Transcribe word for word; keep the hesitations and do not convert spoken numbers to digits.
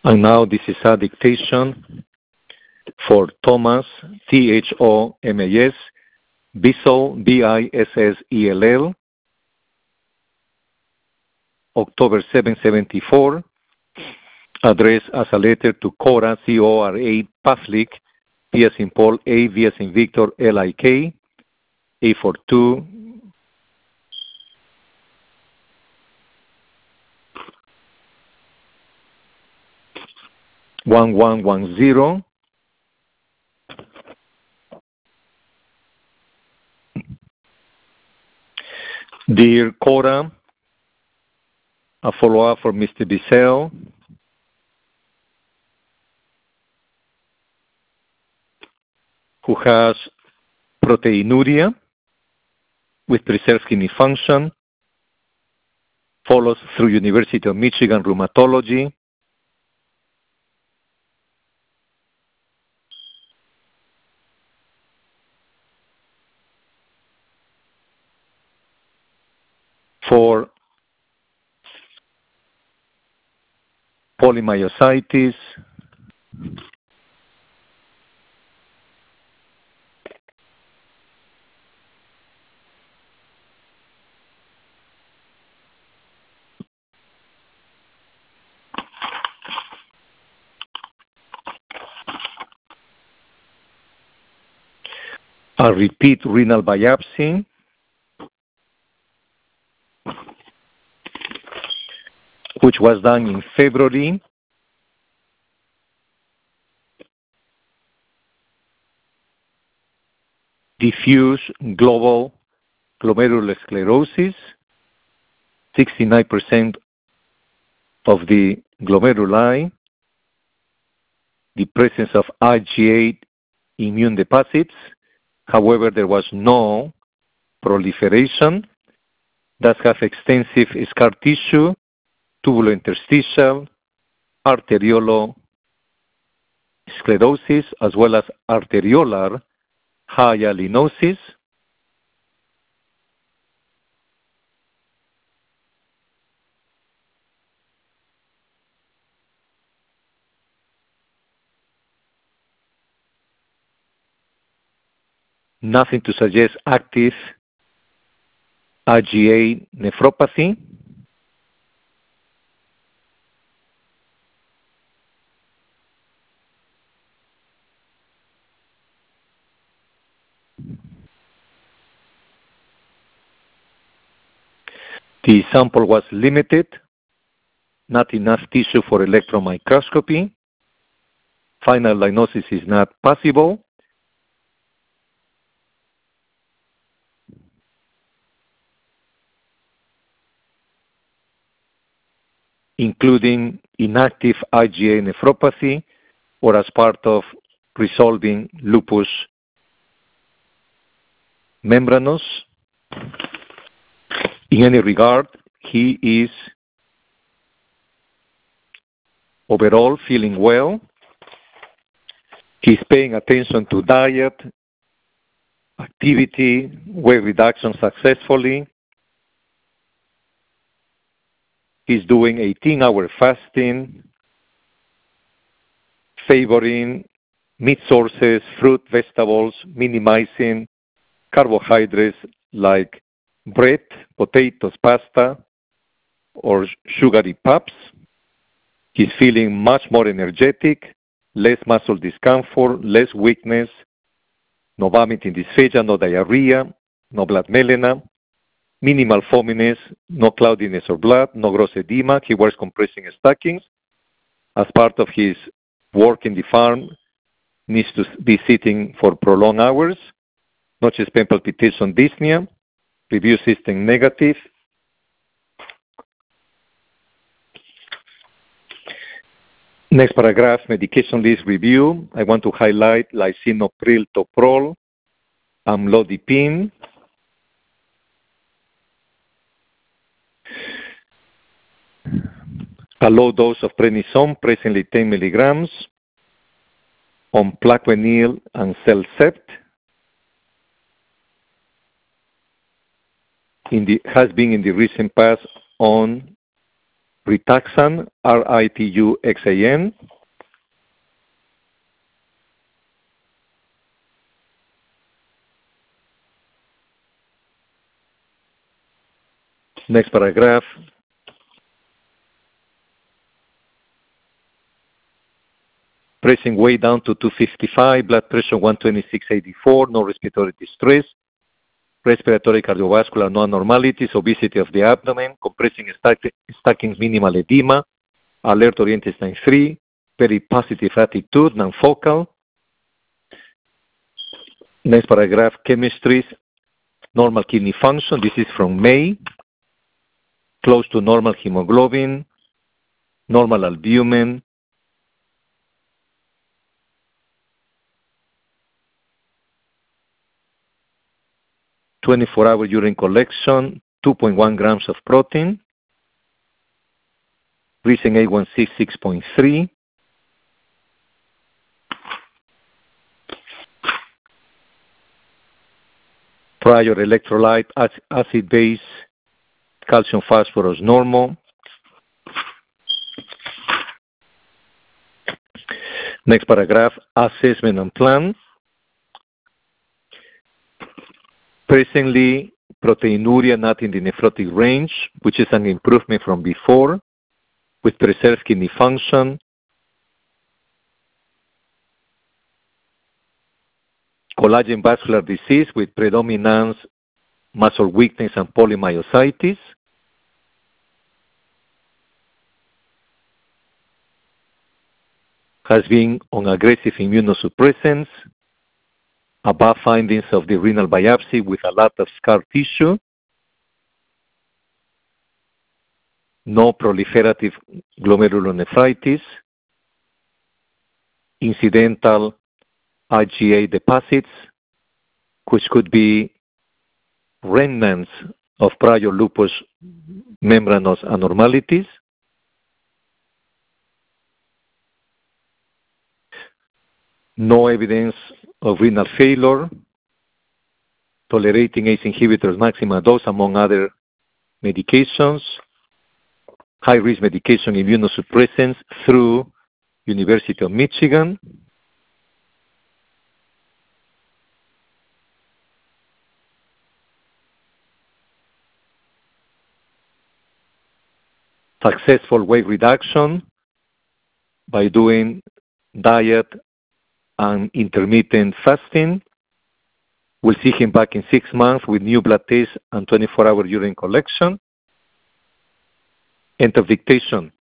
And now this is a dictation for Thomas, T H O M A S, Bissell, B I S S E L L, October seventh, seventy-four, addressed as a letter to Cora, C O R A, Pavlik, P as in Paul, A, V as in Victor, L I K, A for two, one one one zero. Dear Cora, a follow-up for Mister Bissell. Who has proteinuria with preserved kidney function, follows through University of Michigan rheumatology, for polymyositis, a repeat renal biopsy, which was done in February, diffuse global glomerular sclerosis, sixty-nine percent of the glomeruli, the presence of I G eight immune deposits. However, there was no proliferation. Does have extensive scar tissue, tubulointerstitial, arteriolo sclerosis, as well as arteriolar hyalinosis. Nothing to suggest active I G A nephropathy. The sample was limited, not enough tissue for electron microscopy. Final diagnosis is not possible. Including inactive I G A nephropathy or as part of resolving lupus membranous. In any regard, he is overall feeling well. He's paying attention to diet, activity, weight reduction successfully. He's doing eighteen-hour fasting, favoring meat sources, fruit, vegetables, minimizing carbohydrates like bread, potatoes, pasta, or sugary puffs. He's feeling much more energetic, less muscle discomfort, less weakness, no vomiting dysphagia, no diarrhea, no blood melena, minimal foaminess, no cloudiness or blood, no gross edema. He wears compressing stockings. As part of his work in the farm, needs to be sitting for prolonged hours. No chest pain, palpitation, dyspnea. Review system negative. Next paragraph, medication list review. I want to highlight lisinopril, amlodipine, a low dose of prednisone, presently ten milligrams, on Plaquenil and Cellcept. In the, has been in the recent past on Rituxan, R I T U X A N. Next paragraph. Pressing way down to two fifty-five, blood pressure one twenty-six eighty-four, no respiratory distress, respiratory cardiovascular no abnormalities, obesity of the abdomen, compressing stacking minimal edema, alert or intestine three, very positive attitude, non-focal. Next paragraph, chemistries, normal kidney function. This is from May. Close to normal hemoglobin, normal albumin, twenty-four hour urine collection, two point one grams of protein, recent A one C six point three, prior electrolyte, acid base, calcium phosphorus normal. Next paragraph, assessment and plan. Presently, proteinuria not in the nephrotic range, which is an improvement from before, with preserved kidney function. Collagen vascular disease with predominance, muscle weakness, and polymyositis. Has been on aggressive immunosuppressants, above findings of the renal biopsy with a lot of scar tissue, no proliferative glomerulonephritis, incidental I G A deposits, which could be remnants of prior lupus membranous abnormalities, no evidence of renal failure, tolerating A C E inhibitors maximum dose among other medications, high-risk medication immunosuppressants through University of Michigan. Successful weight reduction by doing diet and intermittent fasting. We'll see him back in six months with new blood tests and twenty-four hour urine collection. End of dictation.